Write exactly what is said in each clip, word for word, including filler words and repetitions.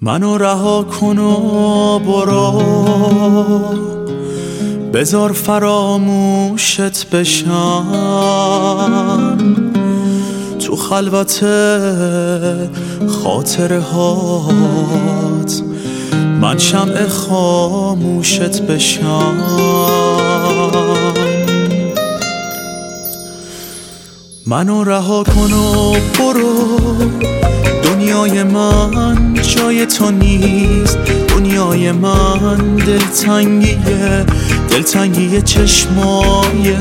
منو رها کن و برو، بذار فراموشت بشم تو خلوت خاطره هات، من شمع خاموشت بشم. منو رها کن و برو، دنیای من جای تو نیست، دنیای من دلتنگیه، دلتنگی چشمای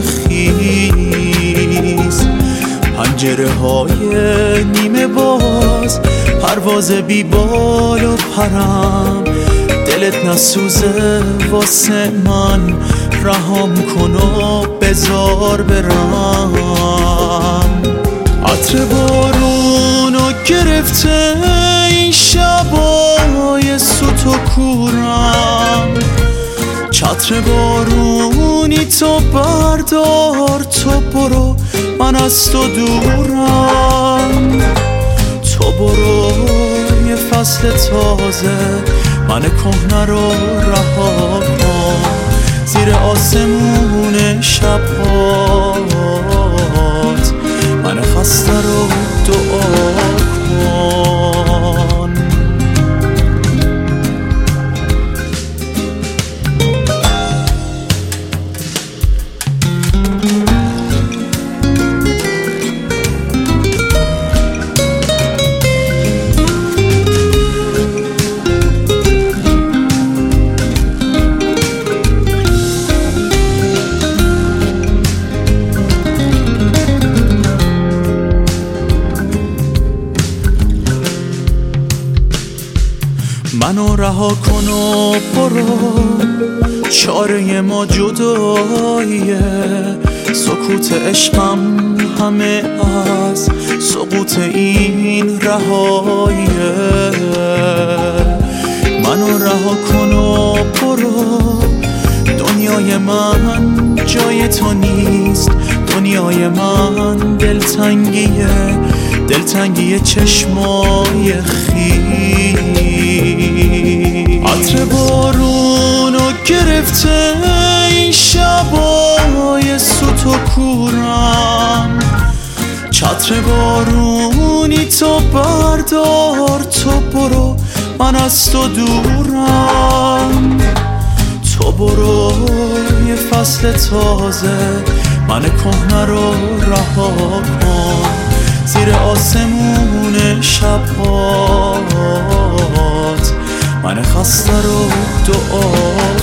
خیز، پنجره های نیمه باز، پرواز بی بال و پرم، دلت نسوزه واسه من، رهام کن و بذار برم. عطر بارونو گرفته این شبای سوت و کورم، چتر بارونی تو بردار، تو برو من از تو دورم، تو برو یه فصل تازه من کهنه رو رها کن، زیر آسمون شبهات من خسته رو دعا کن. منو رها کن و برو، چاره ما جداییه، سکوت عشقم همه از سقوط این رهاییه. منو رها کن و برو، دنیای من جای تو نیست، دنیای من دلتنگیه، دلتنگی چشمای خیز، عطر بارونو گرفته این شبای سوت و کورم، چتر بارونی تو بردار، تو برو من از تو دورم، تو برو یه فصل تازه من کهنه رو رها کن، زیر آسمون شبهات من خسته رو دعا